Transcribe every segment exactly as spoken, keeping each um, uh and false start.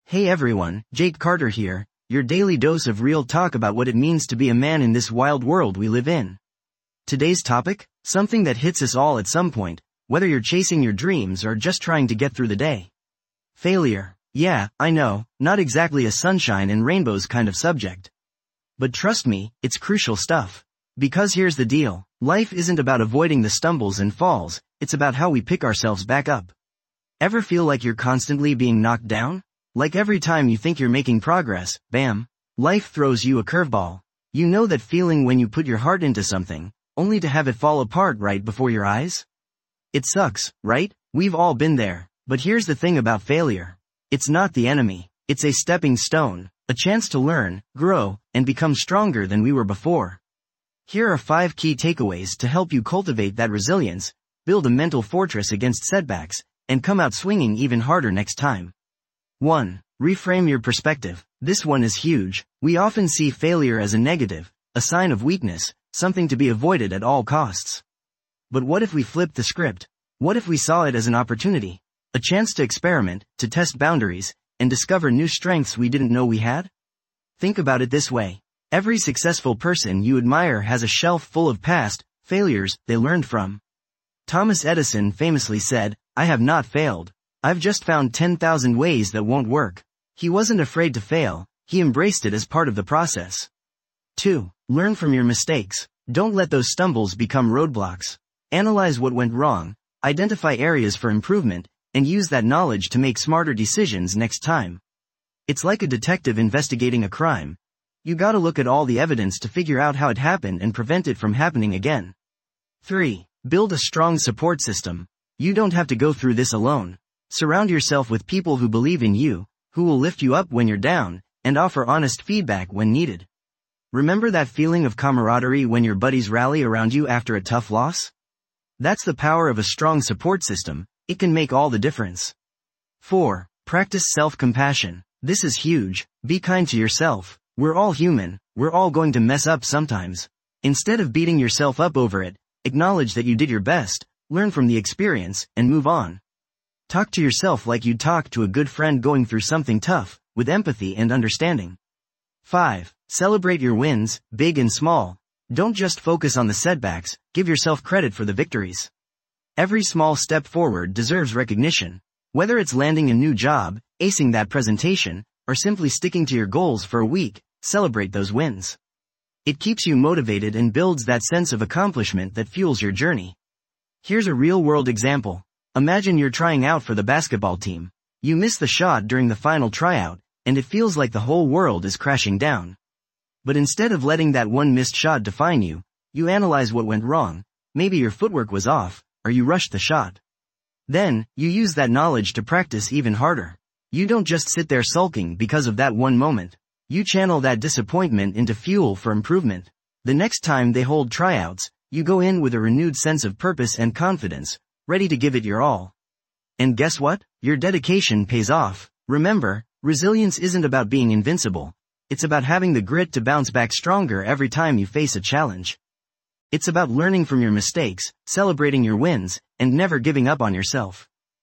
Hey everyone, Jake Carter here, your daily dose of real talk about what it means to be a man in this wild world we live in. Today's topic? Something that hits us all at some point, whether you're chasing your dreams or just trying to get through the day. Failure. Yeah, I know, not exactly a sunshine and rainbows kind of subject. But trust me, it's crucial stuff. Because here's the deal, life isn't about avoiding the stumbles and falls, it's about how we pick ourselves back up. Ever feel like you're constantly being knocked down? Like every time you think you're making progress, bam, life throws you a curveball. You know that feeling when you put your heart into something, only to have it fall apart right before your eyes? It sucks, right? We've all been there. But here's the thing about failure. It's not the enemy. It's a stepping stone, a chance to learn, grow, and become stronger than we were before. Here are five key takeaways to help you cultivate that resilience, build a mental fortress against setbacks, and come out swinging even harder next time. one. Reframe your perspective. This one is huge. We often see failure as a negative, a sign of weakness, something to be avoided at all costs. But what if we flipped the script? What if we saw it as an opportunity? A chance to experiment, to test boundaries, and discover new strengths we didn't know we had? Think about it this way. Every successful person you admire has a shelf full of past failures they learned from. Thomas Edison famously said, "I have not failed. I've just found ten thousand ways that won't work." He wasn't afraid to fail, he embraced it as part of the process. two. Learn from your mistakes. Don't let those stumbles become roadblocks. Analyze what went wrong, identify areas for improvement, and use that knowledge to make smarter decisions next time. It's like a detective investigating a crime. You gotta look at all the evidence to figure out how it happened and prevent it from happening again. three. Build a strong support system. You don't have to go through this alone. Surround yourself with people who believe in you, who will lift you up when you're down, and offer honest feedback when needed. Remember that feeling of camaraderie when your buddies rally around you after a tough loss? That's the power of a strong support system. It can make all the difference. four. Practice self-compassion. This is huge. Be kind to yourself. We're all human. We're all going to mess up sometimes. Instead of beating yourself up over it, acknowledge that you did your best, learn from the experience, and move on. Talk to yourself like you'd talk to a good friend going through something tough, with empathy and understanding. five. Celebrate your wins, big and small. Don't just focus on the setbacks, give yourself credit for the victories. Every small step forward deserves recognition. Whether it's landing a new job, acing that presentation, or simply sticking to your goals for a week, celebrate those wins. It keeps you motivated and builds that sense of accomplishment that fuels your journey. Here's a real-world example. Imagine you're trying out for the basketball team. You miss the shot during the final tryout, and it feels like the whole world is crashing down. But instead of letting that one missed shot define you, you analyze what went wrong. Maybe your footwork was off, or you rushed the shot. Then, you use that knowledge to practice even harder. You don't just sit there sulking because of that one moment. You channel that disappointment into fuel for improvement. The next time they hold tryouts, you go in with a renewed sense of purpose and confidence, ready to give it your all. And guess what? Your dedication pays off. Remember, resilience isn't about being invincible. It's about having the grit to bounce back stronger every time you face a challenge. It's about learning from your mistakes, celebrating your wins, and never giving up on yourself.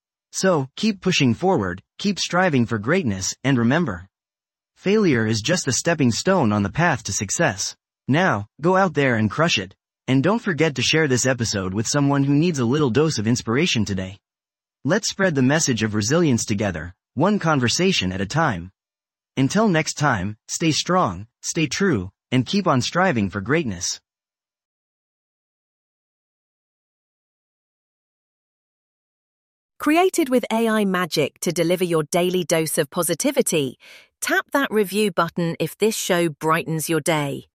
So, keep pushing forward, keep striving for greatness, and remember, failure is just a stepping stone on the path to success. Now, go out there and crush it. And don't forget to share this episode with someone who needs a little dose of inspiration today. Let's spread the message of resilience together, one conversation at a time. Until next time, stay strong, stay true, and keep on striving for greatness. Created with A I magic to deliver your daily dose of positivity, tap that review button if this show brightens your day.